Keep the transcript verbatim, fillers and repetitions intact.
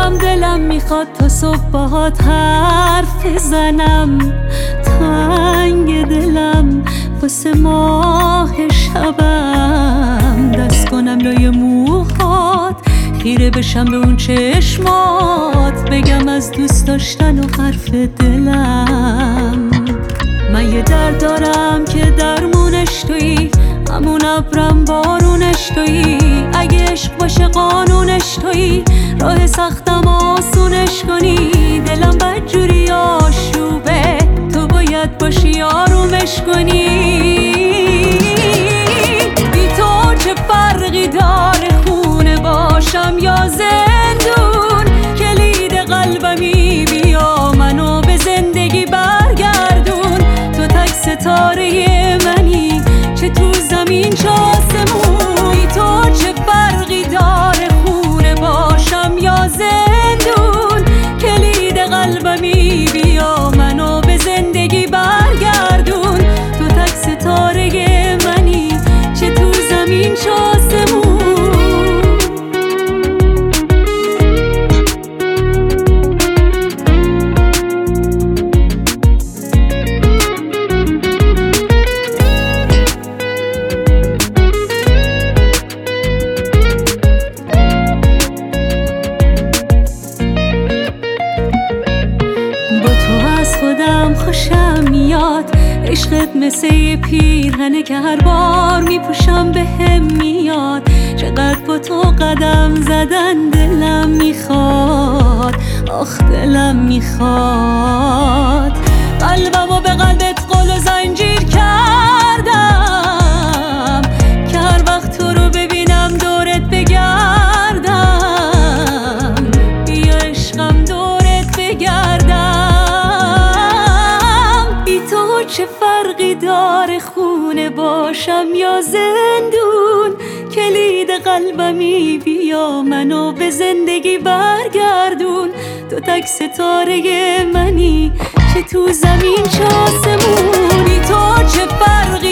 دلم دلم میخواد تا صبح باهات حرف بزنم. تنگ دلم واسه ماه شبم، دست کنم لای موهات، خیره بشم به اون چشمات، بگم از دوست داشتن و حرف دلم. من یه درد دارم که درمونش تویی، همون ابرم بارونش تویی. اگه عشق باشه قانونش تویی، راه سختم آسونش کنی. دلم بدجوری آشوبه، تو باید باشی آرومش کنی. بی تو چه فرقی داره خونه باشم یا زندون؟ کلید قلبمی بیا منو به زندگی برگردون. تو تک ستاره منی، چه تو زمین چه آسمون. بی تو چه فرقی داره خونه باشم یا زندون؟ کلید قلبمی بیا منو به زندگی برگردون. تو تک ستاره منی، چه تو زمین چه آسمون. خوشم میاد عشقت مثل یه پیرهنه که هر بار میپوشم به هم میاد. چقدر با تو قدم زدن دلم میخواد، آخ دلم میخواد. قلبمو به قلبت قل و زنجیر کردم که هر وقت تو رو ببینم دورت بگردم. بیا عشقم دورت بگردم. چه فرقی داره خونه باشم یا زندون؟ کلید قلبمی بیا منو به زندگی برگردون. تو تک ستاره منی، چه تو زمین چه آسمونی. تو چه فرقی